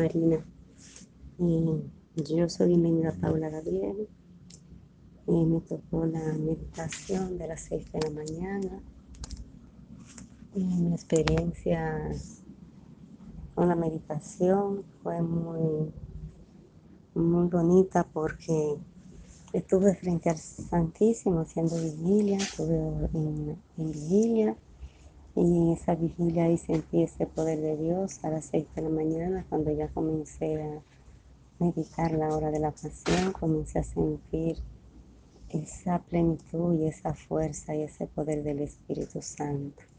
Marina. Yo soy bienvenida Paula Gabriel. Me tocó la meditación de las 6 de la mañana. Mi experiencia con la meditación fue muy bonita porque estuve frente al Santísimo haciendo vigilia, estuve en vigilia. Y en esa vigilia ahí sentí ese poder de Dios a las 6 de la mañana, cuando ya comencé a meditar la hora de la pasión, comencé a sentir esa plenitud y esa fuerza y ese poder del Espíritu Santo.